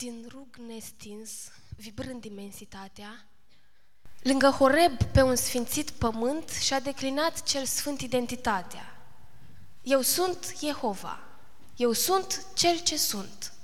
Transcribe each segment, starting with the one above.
din rug nestins, vibrând imensitatea, lângă Horeb pe un sfințit pământ și-a declinat cel sfânt identitatea. Eu sunt Jehova, eu sunt cel ce sunt.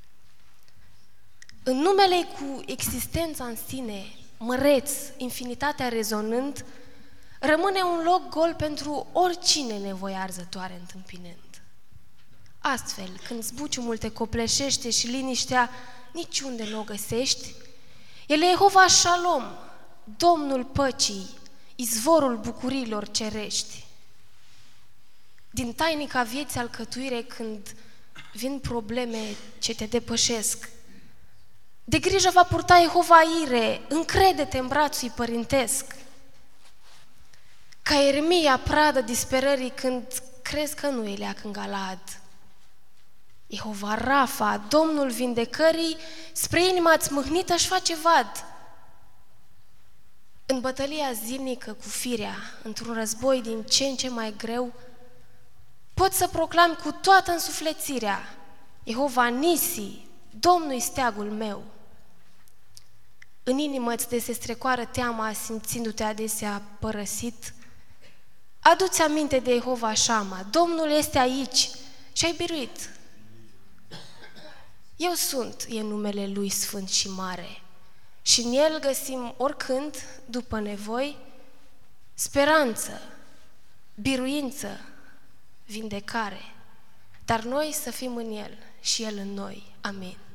În numele cu existența în sine, măreț, infinitatea rezonând, rămâne un loc gol pentru oricine nevoie arzătoare întâmpinând. Astfel, când zbuciumul te copleșește și liniștea niciunde nu o găsești, El e Jehova Shalom, Domnul păcii, izvorul bucuriilor cerești. Din tainica vieții alcătuire, când vin probleme ce te depășesc, de grijă va purta Jehova Ire, încrede-te în brațul părintesc. Ca Ieremia, pradă disperării, când crezi că nu e leac în Galad. Jehova Rafa, Domnul vindecării, spre inima-ți mâhnită își face vad. În bătălia zilnică cu firea, într-un război din ce în ce mai greu, pot să proclam cu toată însuflețirea: Jehova Nisi, Domnul-i steagul meu. În inimă îți se strecoară teama, simțindu-te adesea părăsit. Adu-ți aminte de Jehova Shama, Domnul este aici și ai biruit. Eu sunt, e numele Lui sfânt și mare, și în El găsim oricând, după nevoi, speranță, biruință, vindecare, dar noi să fim în El și El în noi. Amin.